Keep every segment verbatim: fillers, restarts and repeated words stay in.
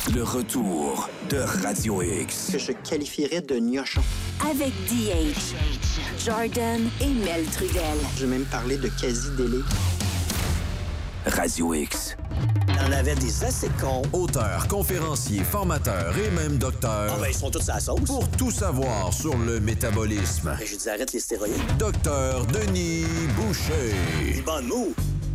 Le retour de Radio X. Que je qualifierais de gnochon. Avec D H, Jordan et Mel Trudel. Je vais même parler de quasi-délai. Radio X. On avait des assez cons. Auteurs, conférenciers, formateurs et même docteurs. Ah ben, ils sont tous à la sauce. Pour tout savoir sur le métabolisme. Ben, je dis, arrête les stéroïdes. Docteur Denis Boucher. Des bonnes mots.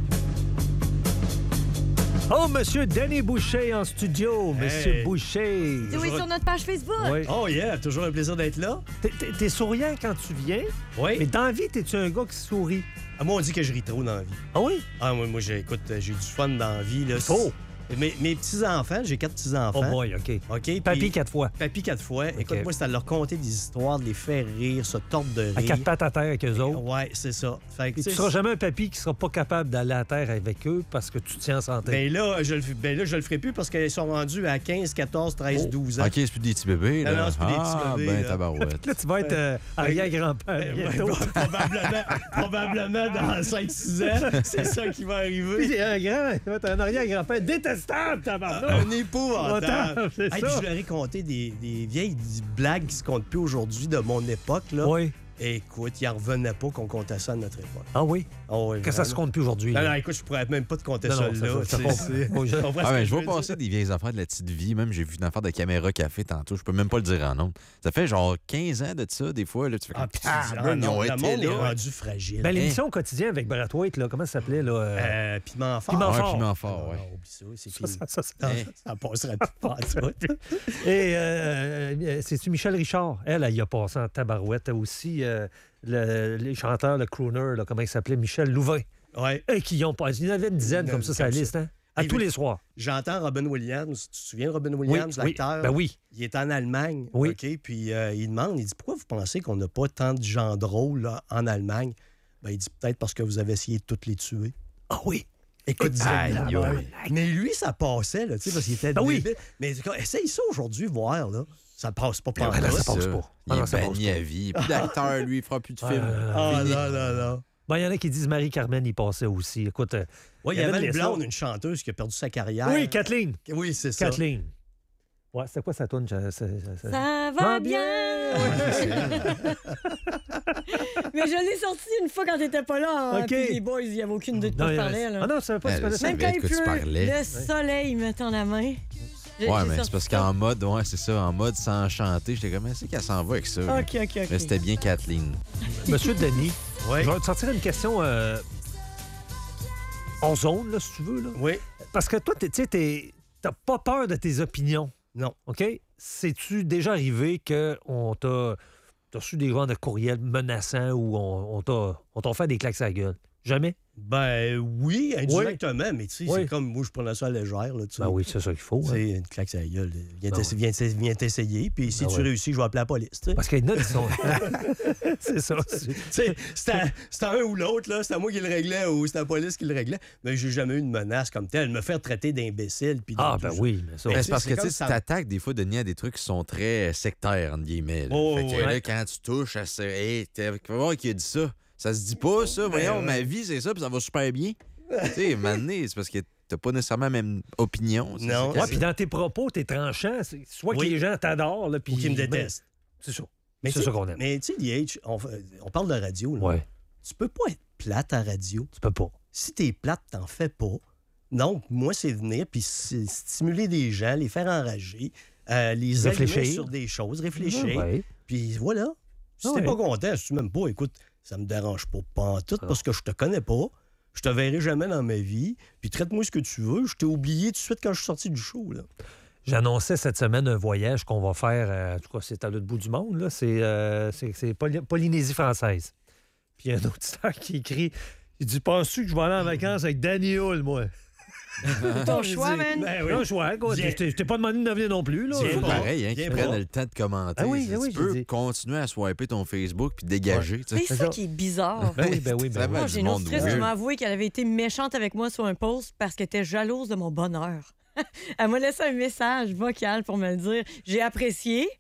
Oh, Monsieur Denis Boucher en studio. Monsieur Hey. Boucher. Oui, sur notre page Facebook. Oui. Oh yeah, toujours un plaisir d'être là. T'es, t'es- t'es souriant quand tu viens, Oui. mais dans la vie, t'es-tu un gars qui sourit? Ah, moi, on dit que je ris trop dans la vie. Ah oui? Ah, moi, moi j'ai, écoute, j'ai du fun dans la vie. Là. Oh! Mes, mes petits-enfants, j'ai quatre petits-enfants. Oh boy, OK. OK? puis- Papy quatre fois. Papy quatre fois. Écoute, moi, c'est à leur conter des histoires, de les faire rire, se tordre de rire. À quatre pattes à terre avec eux autres. Ouais, c'est ça. Fait que, Et tu tu sais, seras jamais un papy qui sera pas capable d'aller à terre avec eux parce que tu te tiens en santé. Ben là, je le, ben là, je le ferai plus parce qu'ils sont rendus à quinze, quatorze, treize, douze ans. OK, c'est plus des petits bébés, là. Non, non, c'est plus des petits ah, bébés, ben, là. tabarouette. Là, tu vas être euh, arrière-grand-père Ben, bientôt. ouais, probablement, probablement dans cinq six ans, c'est ça qui va arriver. Puis, un grand, il va être un arrière-grand-père détestable, tabarnak! Un épouvantable. C'est Hey, ça. puis je leur ai conté des, des vieilles blagues qui se comptent plus aujourd'hui de mon époque. Là. Oui. Écoute, ils n'en revenaient pas qu'on comptait ça à notre époque. Ah oui? Oh, oui, Que ça se vraiment. compte plus aujourd'hui. Non, là. non, écoute, je pourrais même pas te compter Non, ça non, ça, là. ça, ça tu compte. sais, c'est- Faut que je- tu comprends Ah, ce ben, que je vois veux dire? passer des vieilles affaires de la petite vie. Même, j'ai vu une affaire de caméra café tantôt. Je peux même pas le dire en nom. Ça fait genre quinze ans de ça, des fois. Là, tu fais Ah, comme, puis tu dis, ah, man, ils non, ont le été monde est là. rendu fragile. Ben, l'émission au quotidien avec Brad White, là, comment ça s'appelait? Là, euh... Euh, piment fort. Piment Ouais, fort. piment fort, Ah, ouais. oublie ça, c'est ça, fini. ça, ça, ça- Ah, ça passerait pas en tout. Et euh, euh, c'est-tu Michel Richard? Elle, elle y a passé en tabarouette. Aussi, euh, le, les chanteurs, le crooner, là, comment il s'appelait? Michel Louvain. Ouais. Et qui y ont passé. Il y en avait une dizaine comme ça, sur la Comme ça. liste, hein? À Hey, tous mais- les soirs. J'entends Robin Williams. Tu te souviens de Robin Williams, oui, l'acteur? Ben oui. Il est en Allemagne. Oui. OK? Puis euh, il demande, il dit, pourquoi vous pensez qu'on n'a pas tant de gens drôles là, en Allemagne? Ben, il dit, peut-être parce que vous avez essayé de toutes les tuer. Ah oui. Écoute, Aïe, dis- aïe, aïe. mais lui, ça passait, là, tu sais, parce qu'il était Ah oui. débile. Mais essaye ça aujourd'hui, voir, là. Ça passe pas par Ben, là, là. ça passe Ça, pas. Il Ah non, est ça passe banni pas. à vie. Plus d'acteur, lui, il fera plus de films. Ah, Fini. là, là, là. Ben, il y en a qui disent Marie-Carmen y passait aussi. Écoute. euh, Ouais, il y avait avait une une blonde, leçon. une chanteuse qui a perdu sa carrière. Oui, Kathleen. Oui, c'est ça. Kathleen. Ouais, c'était quoi sa tourne? Ça, ça, ça- Ça va bien! Mais je l'ai sorti une fois quand t'étais pas là. hein, OK. Puis les boys, il n'y avait aucune de Non, quoi il y je a- parlais. Là. Ah non, je savais pas Elle ce que tu savait Même connaissais. quand de il quoi tu pleut, parlais. le soleil me tend la main. Je- Ouais, j'ai mais c'est sorti parce ça. qu'en mode, ouais, c'est ça, en mode sans chanter, j'étais comme, c'est qu'elle s'en va avec ça. là. OK, OK, OK. Mais c'était bien Kathleen. Monsieur Denis, Oui. je vais te sortir une question euh, en zone, là, si tu veux. Là. Oui. Parce que toi, t'es- tu sais, t'es- t'as pas peur de tes opinions. Non. OK? C'est-tu déjà arrivé qu'on t'a t'as reçu des gens de courriels menaçants ou on, on t'a on t'a fait des claques à la gueule? Jamais? Ben oui, indirectement, mais tu sais, Oui. c'est comme moi, je prenais ça à la légère. Là, tu sais. Ben oui, c'est ça qu'il faut. Tu hein. sais, une claque sur la gueule. Viens Ben t'essa- viens t'essa- viens t'essayer, puis si Ben tu ouais. réussis, je vais appeler la police. tu sais. Parce qu'il y en a qui sont... c'est ça. c'est- Tu sais, c'était à- c'était à un ou l'autre, là. C'était à moi qui le réglait ou c'était la police qui le réglait. Mais j'ai jamais eu de menace comme telle. Me faire traiter d'imbécile. puis de Ah, tout ben ça. oui, mais ça... Mais Mais tu c'est parce sais, que c'est tu comme sais, ça- tu t'attaques des fois, Denis, à des trucs qui sont très sectaires, entre guillemets. là. Oh, fait que ouais. là, quand tu touches à ça, hey, t'es- faut voir qui a dit ça. Ça se dit pas, ça. Voyons, ouais. ma vie, c'est ça, puis ça va super bien. Tu sais, maintenant, c'est parce que t'as pas nécessairement la même opinion. c'est Non. ça, Ouais, c'est- puis dans tes propos, t'es tranchant. c'est- Soit Oui. que les gens t'adorent, là, puis... Ou qui me ben, détestent. C'est ça. Mais c'est tu- ça qu'on aime. Mais tu sais, D H, on, on parle de radio. Là. Ouais, Tu peux pas être plate à radio. tu peux pas. Si t'es plate, t'en fais pas. Donc, moi, c'est venir puis c'est stimuler des gens, les faire enrager, euh, les Réfléchir. allumer sur des choses, réfléchir. Ouais. Puis voilà. Si Ah t'es ouais. pas content, si tu m'aimes pas, écoute, ça me dérange pas, pas en tout, parce que je te connais pas. Je te verrai jamais dans ma vie. Puis traite-moi ce que tu veux. Je t'ai oublié tout de suite quand je suis sorti du show. Là. J'annonçais cette semaine un voyage qu'on va faire, euh, en tout cas, c'est à l'autre bout du monde, là. C'est, euh, c'est, c'est Poly- Polynésie française. Puis il y a un auditeur qui écrit, il dit, penses-tu que je vais aller en vacances avec Danny Hull, moi? Ton choix, man. Ben oui. Non, je vois, quoi. Viens. Je t'ai je t'ai pas demandé de venir non plus, là. Viens C'est pas. pareil, hein, Viens qu'ils pas. prennent le temps de commenter. Ah oui, tu ah oui, tu peux j'ai dit. continuer à swiper ton Facebook puis dégager. tu sais. C'est ça qui est bizarre. Ben oui, ben oui, ben Ça oui. va Moi, du j'ai une autre monde stress qui weird. m'a avoué qu'elle avait été méchante avec moi sur un post parce qu'elle était jalouse de mon bonheur. Elle m'a laissé un message vocal pour me le dire. J'ai apprécié.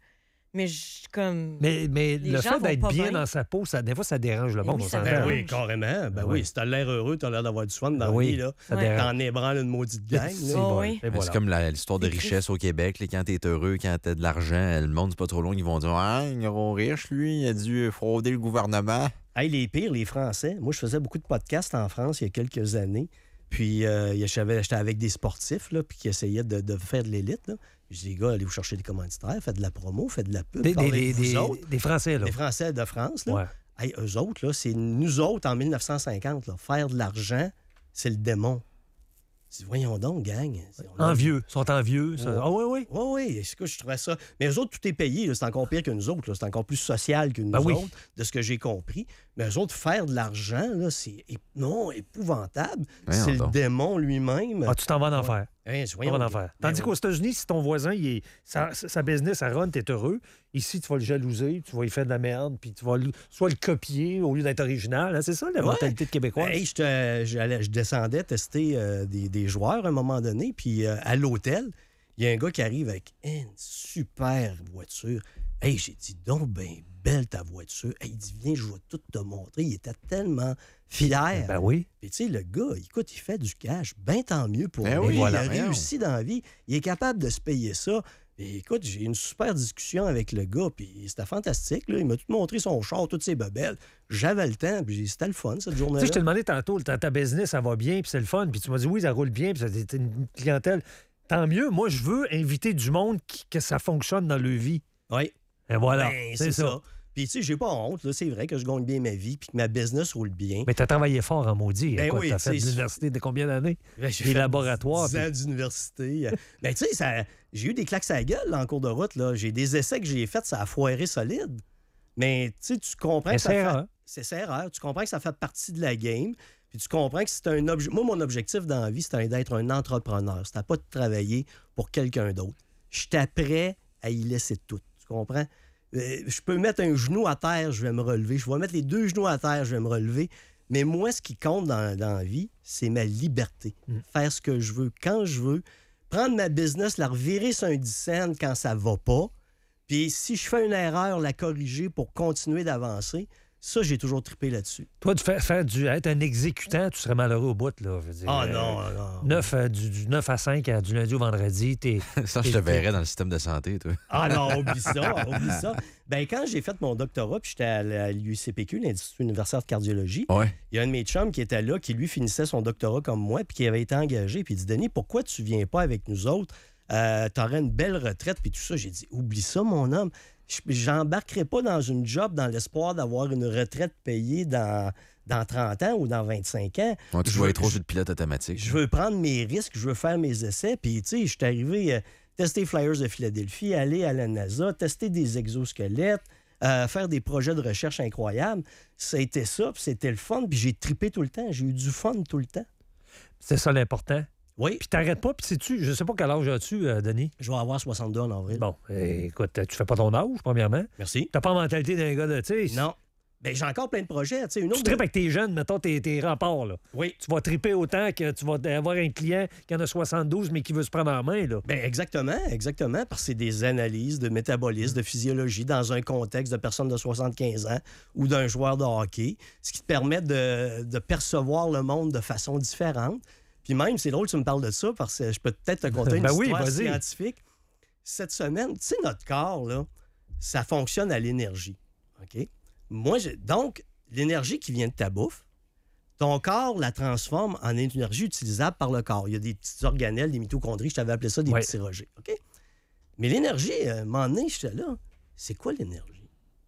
Mais je comme. Mais, mais Les le gens fait vont d'être pas bien bien. dans sa peau, ça, des fois, ça dérange le Mais monde. oui, on ça s'entend. dérange. Ben oui, carrément. Ben oui, oui. si t'as l'air heureux, t'as l'air d'avoir du fun dans Ben la oui, vie, là. ça Ouais. dérange. T'en ébranles une maudite gang, là. Oh, oui. Et Mais voilà. C'est comme la- l'histoire de C'est richesse au Québec. Là, quand t'es heureux, quand t'as de l'argent, le monde, c'est pas trop long, ils vont dire Ah, il est riche, lui, il a dû frauder le gouvernement. Hey, les pires, les Français. Moi, je faisais beaucoup de podcasts en France il y a quelques années. Puis, euh, j'avais- j'étais avec des sportifs, là, puis qui essayaient de, de faire de l'élite, là. Je dis, les gars, allez vous chercher des commanditaires, faites de la promo, faites de la pub. Des, des, parlez des, de vous des- autres. des Français, là. Les Français de France, là. Ouais. Hey, eux autres, là, c'est nous autres en mille neuf cent cinquante, là. Faire de l'argent, c'est le démon. Je dis, voyons donc, gang. On a- Envieux. Ils sont envieux. ça. Ouais. Ah oui, oui. Oui, oui, est-ce que je trouvais ça. Mais eux autres, tout est payé, là, c'est encore pire que nous autres, là. C'est encore plus social que nous Ben oui. autres, de ce que j'ai compris. Mais eux autres, faire de l'argent, là, c'est ép- non, épouvantable. Voyons C'est le donc. démon lui-même. Ah, tu t'en vas en enfer. Hein, Tu voyons t'en vas en donc. enfer. Ben Tandis oui. qu'aux États-Unis, si ton voisin, il est, sa, sa business, ça run, t'es heureux. Ici, tu vas le jalouser, tu vas lui faire de la merde, puis tu vas le- soit le copier au lieu d'être original. hein. C'est ça, la Ouais. mentalité de Québécois. Hey, je, te- j'allais- je descendais tester euh, des, des joueurs à un moment donné, puis euh, à l'hôtel, il y a un gars qui arrive avec une super voiture. Hey, j'ai dit, donc, ben belle ta voiture. Hey, il dit, viens, je vais tout te montrer. Il était tellement fier. Ben oui. Puis, tu sais, le gars, écoute, il fait du cash. Ben tant mieux pour Ben lui. oui, il voilà, a voyons. réussi dans la vie. Il est capable de se payer ça. Et écoute, j'ai eu une super discussion avec le gars, puis c'était fantastique. Là. Il m'a tout montré son char, toutes ses bebelles. J'avais le temps, puis j'ai dit, c'était le fun, cette Tu journée-là. sais, je t'ai demandé tantôt, ta, ta business, ça va bien, puis c'est le fun. Puis tu m'as dit, oui, ça roule bien, puis c'est une clientèle. Tant mieux. Moi, je veux inviter du monde qui, que ça fonctionne dans leur vie. Oui. Et voilà. Ben, c'est ça. Puis, tu sais, j'ai pas honte. Là. C'est vrai que je gagne bien ma vie, puis que ma business roule bien. Mais tu as travaillé fort en maudit. Ben Écoute, oui, t'as fait de tu sais, l'université de combien d'années? Ben, j'ai Des fait laboratoires, dix ans d'université. Euh, ben, tu sais, ça- j'ai eu des claques à la gueule là, en cours de route. Là. J'ai des essais que j'ai faits, ça a foiré solide. Mais, tu sais, tu comprends Mais que ça c'est fait... erreur. C'est c'est erreur. Tu comprends que ça fait partie de la game. Puis tu comprends que c'est un objet. Moi, mon objectif dans la vie, c'était d'être un entrepreneur. C'était pas de travailler pour quelqu'un d'autre. J'étais prêt à y laisser tout. Tu comprends? Euh, je peux mettre un genou à terre, je vais me relever. Je vais mettre les deux genoux à terre, je vais me relever. Mais moi, ce qui compte dans, dans la vie, c'est ma liberté. Mm. Faire ce que je veux, quand je veux. Prendre ma business, la revirer sur un dix cents quand ça va pas. Puis si je fais une erreur, la corriger pour continuer d'avancer. Ça, j'ai toujours trippé là-dessus. Toi, de faire, faire du, être un exécutant, tu serais malheureux au bout. Là, je veux dire. Ah Euh, non, non. neuf, euh, du, du neuf à cinq, euh, du lundi au vendredi, t'es. Ça, je te verrais dans le système de santé, toi. Ah non, oublie ça, oublie ça. Ben, quand j'ai fait mon doctorat, puis j'étais à l'U C P Q, l'Institut universitaire de cardiologie, Ouais. il y a un de mes chums qui était là, qui lui finissait son doctorat comme moi, puis qui avait été engagé, puis il dit, Denis, pourquoi tu viens pas avec nous autres? Euh, T'aurais une belle retraite, puis tout ça. J'ai dit, oublie ça, mon homme. Je- J'embarquerai pas dans une job dans l'espoir d'avoir une retraite payée dans, dans trente ans ou dans vingt-cinq ans. Ouais, tu Je jouais veux- trop je- sur le pilote automatique. Je veux prendre mes risques, je veux faire mes essais. Puis, tu sais, je suis arrivé à tester Flyers de Philadelphie, aller à la NASA, tester des exosquelettes, euh, faire des projets de recherche incroyables. Ça a été ça, puis c'était le fun. Puis j'ai trippé tout le temps. J'ai eu du fun tout le temps. C'est ça l'important. Oui, Puis t'arrêtes pas, puis sais-tu, je sais pas quel âge as-tu, euh, Denis? je vais avoir soixante-deux en avril. Bon, eh, écoute, tu fais pas ton âge, premièrement. Merci. T'as pas la mentalité d'un gars de, tu sais. Non. Ben, j'ai encore plein de projets. Tu sais, une autre Tu tripes avec tes jeunes, mettons tes, tes remparts, là. Oui. Tu vas triper autant que tu vas avoir un client qui en a soixante-douze, mais qui veut se prendre en main, là. Ben exactement, exactement, parce que c'est des analyses de métabolisme, de physiologie dans un contexte de personnes de soixante-quinze ans ou d'un joueur de hockey, ce qui te permet de, de percevoir le monde de façon différente. Puis même, c'est drôle que tu me parles de ça, parce que je peux peut-être te conter une Ben oui, histoire vas-y. scientifique. Cette semaine, tu sais, notre corps, là, ça fonctionne à l'énergie. OK? Moi, je- donc, l'énergie qui vient de ta bouffe, ton corps la transforme en énergie utilisable par le corps. Il y a des petites organelles, des mitochondries, je t'avais appelé ça des Ouais. petits rejets. OK? Mais l'énergie, euh, à un moment donné, j'étais là, c'est quoi l'énergie?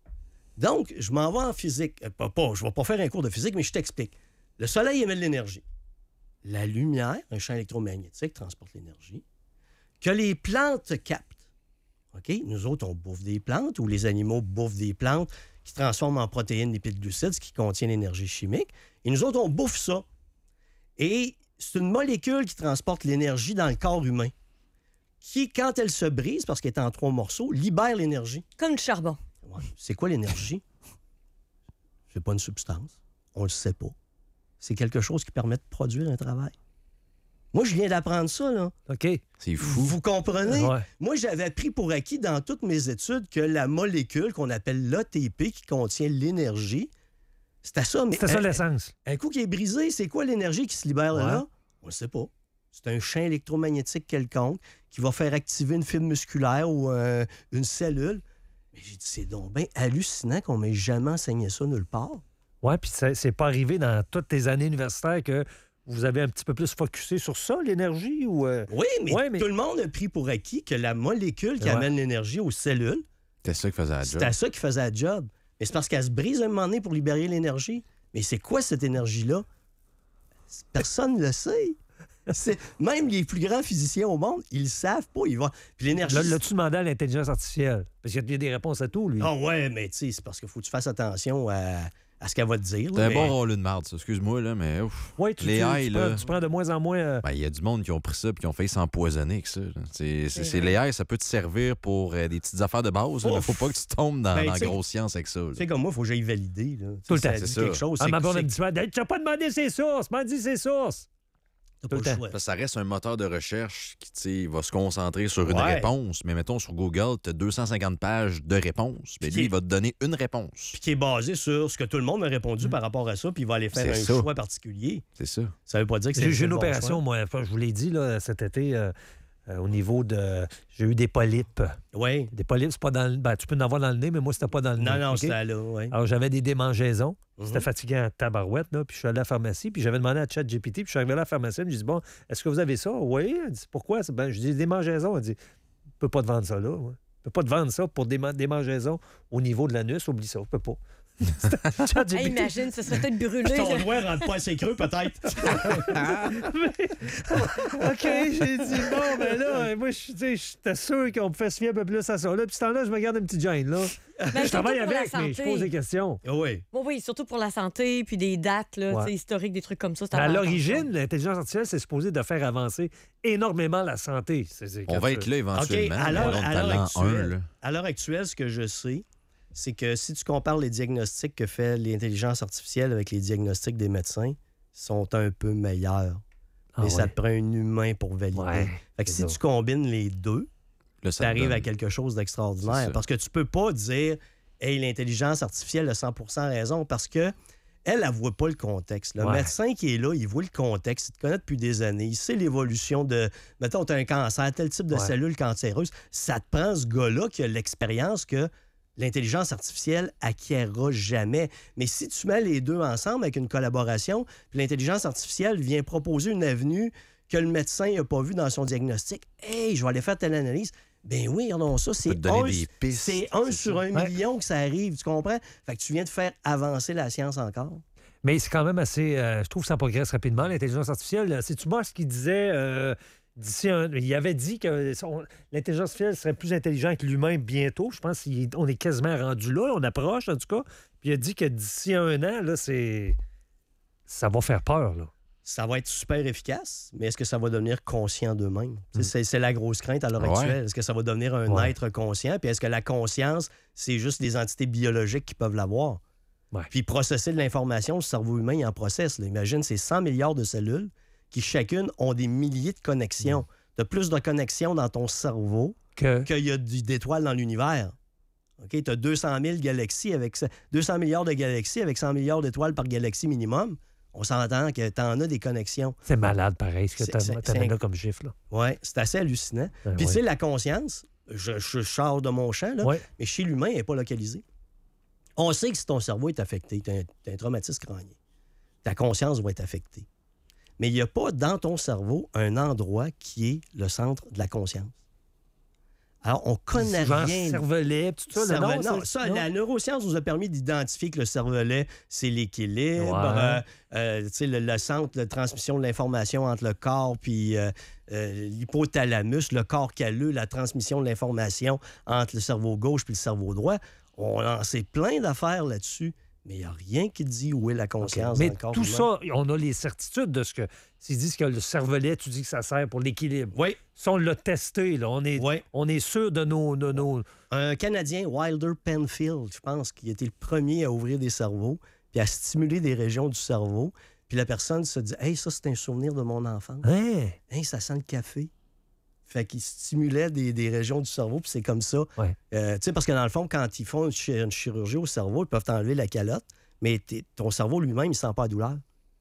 Donc, je m'en vais en physique. Euh, pas, pas, je ne vais pas faire un cours de physique, mais je t'explique. Le soleil émet de l'énergie. La lumière, un champ électromagnétique, transporte l'énergie. Que les plantes captent. OK? Nous autres, on bouffe des plantes, ou les animaux bouffent des plantes qui transforment en protéines, lipides, glucides, ce qui contient l'énergie chimique. Et nous autres, on bouffe ça. Et c'est une molécule qui transporte l'énergie dans le corps humain, qui, quand elle se brise, parce qu'elle est en trois morceaux, libère l'énergie. Comme du charbon. Ouais. C'est quoi l'énergie? C'est pas une substance. On le sait pas. C'est quelque chose qui permet de produire un travail. Moi, je viens d'apprendre ça, là. OK. C'est fou. Vous comprenez? Ouais. Moi, j'avais pris pour acquis dans toutes mes études que la molécule qu'on appelle l'A T P, qui contient l'énergie, c'était ça. Mais C'était ça un, l'essence. un coup qui est brisé, c'est quoi l'énergie qui se libère Ouais. là? On ne sait pas. C'est un champ électromagnétique quelconque qui va faire activer une fibre musculaire ou euh, une cellule. Mais j'ai dit, c'est donc bien hallucinant qu'on m'ait jamais enseigné ça nulle part. Oui, puis c'est c'est pas arrivé dans toutes tes années universitaires que vous avez un petit peu plus focusé sur ça, l'énergie, ou... euh, Oui, mais, Ouais, mais- tout le monde a pris pour acquis que la molécule qui Ouais. amène l'énergie aux cellules, C'était ça qui faisait la job. c'était ça qui faisait la job. Mais c'est parce qu'elle se brise un moment donné pour libérer l'énergie. Mais c'est quoi cette énergie-là? Personne ne le sait. C'est- Même les plus grands physiciens au monde, ils le savent pas. Ils vont... Puis l'énergie... Là, l'as-tu demandé à l'intelligence artificielle? Parce qu'il y a des réponses à tout, lui. Ah ouais, mais tu sais, c'est parce qu'il faut que tu fasses attention à, à ce qu'elle va te dire. C'est là, un mais- bon rôle de marde, ça. Excuse-moi, là, mais ouf. Oui, tu, Les tu- haies, tu là. prends, tu prends de moins en moins... euh, Ben, il y a du monde qui ont pris ça et qui ont failli s'empoisonner avec ça. là. C'est, c'est, C'est c'est vrai. les haies, ça peut te servir pour euh, des petites affaires de base, là, mais Ouf. faut pas que tu tombes dans, Ben, dans la tu sais- grosse science avec ça. là. Tu sais, comme moi, il faut que j'aille valider. Là. Tout le Ça temps, dit c'est ça. quelque chose. Ah, c'est- ma blonde c'est- elle me dit souvent, Hey, tu n'as pas demandé ses sources, m'en dis ses sources. T'as tout pas le le temps. choix. Parce que ça reste un moteur de recherche qui tu sais, va se concentrer sur une Ouais. réponse. Mais mettons, sur Google, tu as deux cent cinquante pages de réponses. Mais Puis lui, qui- il va te donner une réponse. Puis qui est basé sur ce que tout le monde a répondu par rapport à ça, puis il va aller faire Mm. C'est un ça. choix particulier. C'est ça. Ça veut pas dire que c'est J'ai le j'ai une bon opération, choix. moi, enfin, je vous l'ai dit, là, cet été, euh, euh, au niveau de... J'ai eu des polypes. Oui. Des polypes, c'est pas dans le... Ben, tu peux en avoir dans le nez, mais moi, c'était pas dans le Non, nez. non, OK? c'était là, oui. Alors, j'avais des démangeaisons. Mhm. C'était fatigant à tabarouette, là. Puis je suis allé à la pharmacie, puis j'avais demandé à ChatGPT, puis je suis arrivé à la pharmacie, elle me dit, bon, est-ce que vous avez ça? Oui. Elle dit, pourquoi? Ben, je dis, des démangeaisons. Elle dit, je peux pas te vendre ça là. Ouais. Je peux pas te vendre ça pour des ma- démangeaisons au niveau de l'anus. Oublie ça, je peux pas. ChatGPT. Hey, imagine, ce serait peut-être brûlé. Ton là. doigt rentre pas assez creux, peut-être. OK, j'ai dit, bon, ben là, moi, je- tu sais, j'étais sûr qu'on me fait se fier un peu plus à ça. Là, puis ce temps-là, je me garde une petite gêne, là. Ben, Je surtout travaille pour la avec, mais je santé. pose des questions. oui. Oui, oui, surtout pour la santé, puis des dates là, Ouais. tu sais, historiques, des trucs comme ça. c'est À important. l'origine, l'intelligence artificielle, c'est supposé de faire avancer énormément la santé. C'est- c'est On que va tu- être là éventuellement. OK, à mais l'heure- on est à l'heure l'an un, actuelle, là. à l'heure actuelle, ce que je sais, c'est que si tu compares les diagnostics que fait l'intelligence artificielle avec les diagnostics des médecins, ils sont un peu meilleurs. Ah Mais ça ouais. te prend un humain pour valider. Ouais, Fait que c'est si ça. tu combines les deux, Là, tu ça te arrives donne- à quelque chose C'est d'extraordinaire. ça. Parce que tu peux pas dire Hey, l'intelligence artificielle a cent pour cent raison parce que elle, elle ne voit pas le contexte. Le Ouais. médecin qui est là, il voit le contexte, il te connaît depuis des années, il sait l'évolution de, mettons, tu as un cancer, tel type de Ouais. cellule cancéreuse. Ça te prend ce gars-là qui a l'expérience que l'intelligence artificielle acquérera jamais. Mais si tu mets les deux ensemble avec une collaboration, puis l'intelligence artificielle vient proposer une avenue que le médecin n'a pas vue dans son diagnostic, hey, je vais aller faire telle analyse. Ben oui, regardons ça. C'est peut te donner un, des pistes, c'est un c'est sur ça. un Ouais. million que ça arrive, tu comprends? Fait que tu viens de faire avancer la science encore. Mais c'est quand même assez. euh, je trouve que ça progresse rapidement, l'intelligence artificielle. C'est-tu moi ce qu'il disait euh, d'ici un. Il avait dit que son- l'intelligence artificielle serait plus intelligente que l'humain bientôt. Je pense qu'on est quasiment rendu là. On approche, en tout cas. Puis il a dit que d'ici un an, là, c'est. Ça va faire peur, là. Ça va être super efficace, mais est-ce que ça va devenir conscient d'eux-mêmes? C'est- C'est, c'est la grosse crainte à l'heure Ouais. actuelle. Est-ce que ça va devenir un Ouais. être conscient? Puis est-ce que la conscience, c'est juste des entités biologiques qui peuvent l'avoir? Ouais. Puis processer de l'information, le cerveau humain, il en processe. là. Imagine, c'est cent milliards de cellules qui chacune ont des milliers de connexions. Tu as plus de connexions dans ton cerveau Que. qu'il y a du- d'étoiles dans l'univers. OK? Tu as deux cent mille galaxies avec ça- deux cents milliards de galaxies avec cent milliards d'étoiles par galaxie minimum. On s'entend que tu en as des connexions. C'est malade, pareil, ce que C'est- tu c'est- as c'est là comme chiffre, là. Oui, c'est assez hallucinant. Ben Puis ouais. tu sais, la conscience, je, je sors de mon champ, là, Ouais. mais chez l'humain, elle n'est pas localisée. On sait que si ton cerveau est affecté, tu as, un traumatisme crânien, ta conscience va être affectée. Mais il n'y a pas dans ton cerveau un endroit qui est le centre de la conscience. Alors, on connaît Genre rien. cervelet, tout ça. là, Cervelet- non, non, ça, non? la neuroscience nous a permis d'identifier que le cervelet, c'est l'équilibre, Ouais. euh, euh, tu sais, le, le centre de transmission de l'information entre le corps puis euh, euh, l'hypothalamus, le corps calleux, la transmission de l'information entre le cerveau gauche puis le cerveau droit. On en sait plein d'affaires là-dessus, mais il n'y a rien qui dit où est la conscience Mais dans le corps tout humain. ça, on a les certitudes de ce que. S'ils disent que le cervelet, tu dis que ça sert pour l'équilibre. Oui, Ça, on l'a testé, là. On est, oui. on est sûr de nos. De nos... Un Canadien, Wilder Penfield, je pense, qui était le premier à ouvrir des cerveaux puis à stimuler des régions du cerveau. Puis Puis la personne se dit « Hey, ça, c'est un souvenir de mon enfance. Hein? Hey, ça sent le café. » Fait qu'il stimulait des, des régions du cerveau, puis c'est comme ça. Ouais. Euh, tu sais, parce que dans le fond, quand ils font une, chi- une chirurgie au cerveau, ils peuvent t'enlever la calotte, mais t'es- ton cerveau lui-même, il ne sent pas la douleur.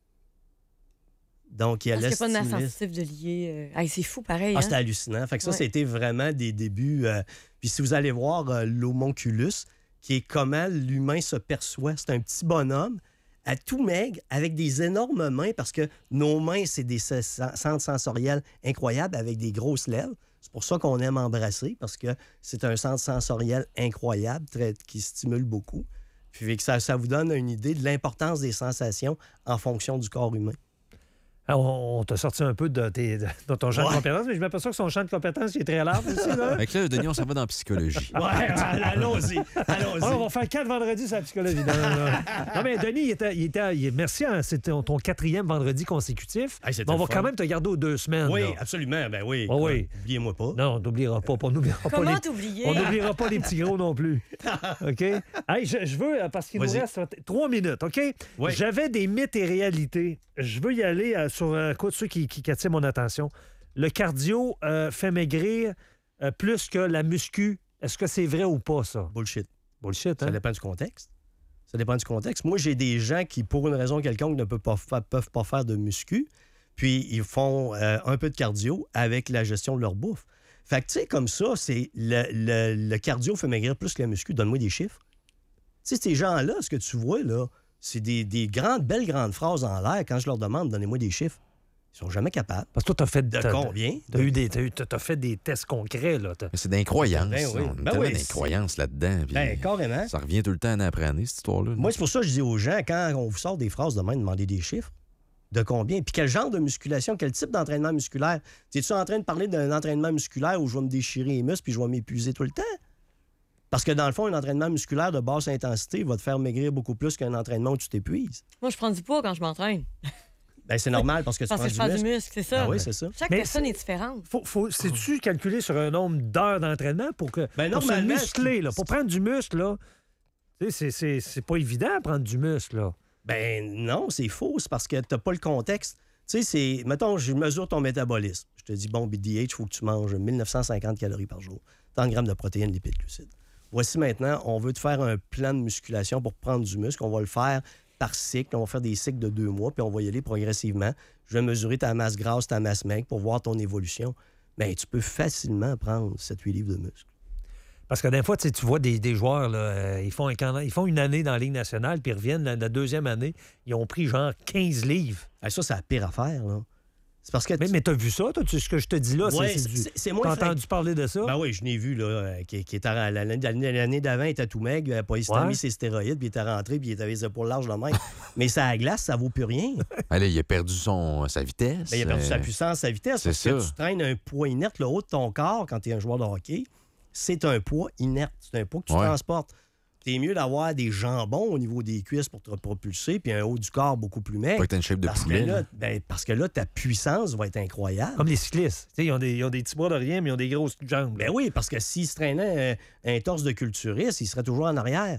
Donc, il y a Parce qu'il n'y a pas de nerf stimulé. sensitif de lier. euh, hey, c'est fou, pareil. Ah, hein? c'était hallucinant. Fait que ça, Ouais. c'était vraiment des débuts. euh, Puis si vous allez voir euh, l'homonculus, qui est comment l'humain se perçoit, c'est un petit bonhomme à tout maigre, avec des énormes mains, parce que nos mains, c'est des se- centres sensoriels incroyables avec des grosses lèvres. C'est pour ça qu'on aime embrasser, parce que c'est un centre sensoriel incroyable, très, qui stimule beaucoup. Puis fait que ça, ça vous donne une idée de l'importance des sensations en fonction du corps humain. Ah, on on t'a sorti un peu de, tes- de- de ton champ Ouais. de compétences, mais je m'aperçois que son champ de compétences il est très large aussi. Là. Fait que là, Denis, on s'en va dans la psychologie. Ouais, allons-y, allons-y. Ah, on va faire quatre vendredis sur la psychologie. Non, non, non. Non, mais Denis, il était, il était- il est- merci, hein, c'était ton ton quatrième vendredi consécutif. Hey, c'était Mais on va le fun. quand même te garder aux deux semaines. Oui, là. absolument. Ben oui. Oh, oui. Oubliez-moi pas. Non, on n'oubliera pas. On n'oubliera pas Comment les... t'oublier? On n'oubliera pas les petits gros non plus. OK? Hey, je, je veux, euh, parce qu'il nous Vas-y. reste trois minutes, OK? Oui. J'avais des mythes et réalités. Je veux y aller euh, sur un coup de ceux qui, qui, qui attirent mon attention. Le cardio euh, fait maigrir euh, plus que la muscu. Est-ce que c'est vrai ou pas, ça? Bullshit. Bullshit, Ça hein? dépend du contexte. Ça dépend du contexte. Moi, j'ai des gens qui, pour une raison quelconque, ne peuvent pas, fa- peuvent pas faire de muscu, puis ils font euh, un peu de cardio avec la gestion de leur bouffe. Fait que, tu sais, comme ça, c'est le, le- le cardio fait maigrir plus que la muscu. Donne-moi des chiffres. Tu sais, ces gens-là, ce que tu vois, là, c'est des, des grandes, belles grandes phrases en l'air. Quand je leur demande, donnez-moi des chiffres, ils sont jamais capables. Parce que toi, t'as fait... De t'as- combien? T'as eu des, t'as eu- t'as- t'as fait des tests concrets, là. T'as- Mais c'est d'incroyance. Ben oui. On a Ben tellement oui, d'incroyance là-dedans. puis Ben, carrément. Ça revient tout le temps année après année, cette histoire-là. Moi, c'est pour ça que je dis aux gens, quand on vous sort des phrases de même, demandez des chiffres. De combien? Puis quel genre de musculation, quel type d'entraînement musculaire? Es-tu en train de parler d'un entraînement musculaire où je vais me déchirer les muscles puis je vais m'épuiser tout le temps? Parce que dans le fond, un entraînement musculaire de basse intensité va te faire maigrir beaucoup plus qu'un entraînement où tu t'épuises. Moi, je prends du poids quand je m'entraîne. Ben, c'est normal parce que tu Parce prends que je du prends muscle. du muscle, c'est ça. Ah oui, c'est ça. Chaque Mais personne est différente. Faut, faut, c'est-tu calculé sur un nombre d'heures d'entraînement pour, que, Ben, pour se normalement, muscler, ce là, qui- pour prendre du muscle, là? Tu sais, c'est- c'est c'est pas évident de prendre du muscle, là. Ben non, c'est faux. C'est parce que tu n'as pas le contexte. Tu sais, c'est... Mettons, je mesure ton métabolisme. Je te dis, bon, B D H, il faut que tu manges mille neuf cent cinquante calories par jour. trente grammes de protéines, lipides, glucides. Voici maintenant, on veut te faire un plan de musculation pour prendre du muscle. On va le faire par cycle. On va faire des cycles de deux mois, puis on va y aller progressivement. Je vais mesurer ta masse grasse, ta masse maigre pour voir ton évolution. Bien, tu peux facilement prendre sept huit livres de muscle. Parce que des fois, tu sais, tu vois des, des joueurs, là, euh, ils, font un camp- ils font une année dans la Ligue nationale, puis ils reviennent la, la deuxième année, ils ont pris genre quinze livres. Ah, ça, c'est la pire affaire, là. C'est parce que... Mais, mais t'as vu ça, toi? Tu- ce que je te dis là, c'est- Ouais, c'est du... c'est- c'est moins T'as fréquent. entendu parler de ça? Ben oui, je l'ai vu, là, euh, qui, qui était à- l'année l'année d'avant, il était tout maigre, il avait pas il s'était Ouais. mis ses stéroïdes, puis il était rentré, puis il avait les épaules larges de même. Mais ça à glace, ça vaut plus rien. Ah, là, il a perdu son, sa vitesse. Ben, il a perdu euh, sa puissance, sa vitesse. c'est Parce que ça. tu traînes un poids inerte le haut de ton corps quand tu es un joueur de hockey. C'est un poids inerte. C'est un poids que tu Ouais. transportes. C'est mieux d'avoir des jambons au niveau des cuisses pour te propulser, puis un haut du corps beaucoup plus maigre. Pas que t'as une shape de Parce que, poulet. là, là. ben, parce que là, ta puissance va être incroyable. Comme les cyclistes. Tu sais, ils, ont des, ils ont des petits bras de rien, mais ils ont des grosses jambes. là. Ben oui, parce que s'il se traînait un, un torse de culturiste, il serait toujours en arrière.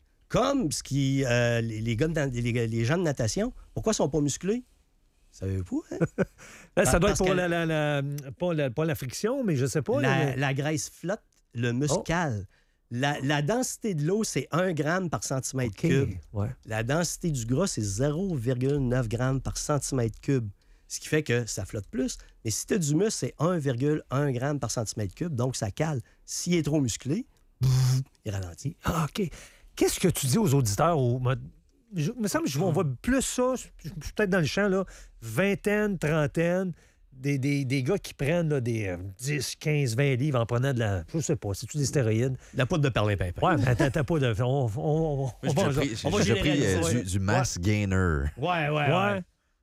Comme ce qui, euh, les, les, gars de na- les, les gens de natation, pourquoi ils sont pas musclés? Savez-vous, hein? Là, ça doit être parce pour que- la, la- la- pas, la, pas la friction, mais je sais pas. La, là, la graisse flotte, le muscle Oh. cale. La, la densité de l'eau, c'est un gramme par centimètre OK. cube. Ouais. La densité du gras, c'est zéro virgule neuf grammes par centimètre cube. Ce qui fait que ça flotte plus. Mais si tu as du muscle, c'est un virgule un gramme par centimètre cube, donc ça cale. S'il est trop musclé, il ralentit. Ah, OK. Qu'est-ce que tu dis aux auditeurs? Au... me- Je, me semble qu'on voit plus ça, je je suis peut-être dans le champ, là, vingtaine, trentaine, des, des, des gars qui prennent là, des euh, dix, quinze, vingt livres en prenant de la... Je sais pas, c'est-tu des stéroïdes? La poudre de perlimpinpin. Ouais, mais attends, t'as pas de... On, on, on, Moi, on j'ai va- déjà pris, on va j'ai déjà pris, généraliser, euh, ouais. du, du mass gainer. Ouais, ouais, Ouais.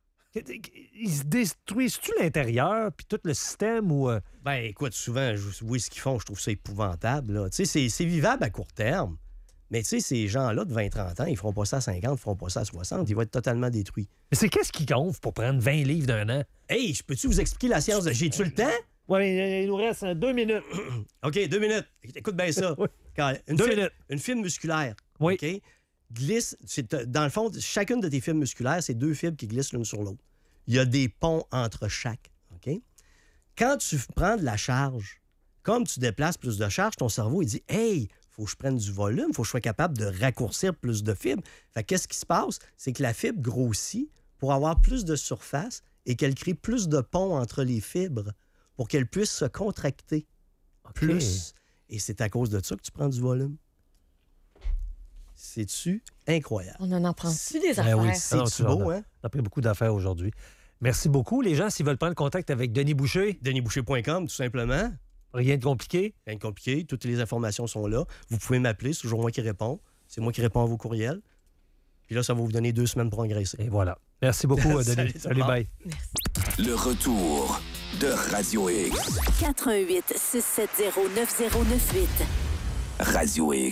Ils se détruisent-tu l'intérieur, puis tout le système, ou... euh, Ben, écoute, souvent, je, oui, ce qu'ils font, je trouve ça épouvantable. là. Tu sais, c'est- c'est vivable à court terme. Mais tu sais, ces gens-là de vingt trente ans, ils feront pas ça à cinquante, ils feront pas ça à soixante. Ils vont être totalement détruits. Mais c'est qu'est-ce qui gonfle pour prendre vingt livres d'un an? Hey, je peux-tu vous expliquer la science de... J'ai-tu le temps? Ouais, mais il nous reste euh, deux minutes. OK, deux minutes. Écoute bien ça. Oui. Quand- une Deux fi- minutes. Une fibre musculaire. Oui. OK? glissent. C'est, dans le fond, chacune de tes fibres musculaires, c'est deux fibres qui glissent l'une sur l'autre. Il y a des ponts entre chaque. OK? Quand tu prends de la charge, comme tu déplaces plus de charge, ton cerveau, il dit « Hey, il faut que je prenne du volume, il faut que je sois capable de raccourcir plus de fibres. » Fait qu'est-ce qui se passe? C'est que la fibre grossit pour avoir plus de surface et qu'elle crée plus de ponts entre les fibres pour qu'elle puisse se contracter Okay. plus. Et c'est à cause de ça que tu prends du volume. C'est-tu incroyable? On en apprend-tu des Ben affaires? oui, C'est non, tu beau, en as- hein? On a pris beaucoup d'affaires aujourd'hui. Merci beaucoup. Les gens, s'ils veulent prendre contact avec Denis Boucher, denis boucher point com, tout simplement. rien de compliqué. Rien de compliqué. Toutes les informations sont là. Vous pouvez m'appeler. C'est toujours moi qui réponds. C'est moi qui réponds à vos courriels. Puis là, ça va vous donner deux semaines pour engraisser. Et voilà. Merci beaucoup, Denis. Salut, Salut, bye. Le retour de Radio X. quatre un huit, six sept zéro, neuf zéro neuf huit. Radio X.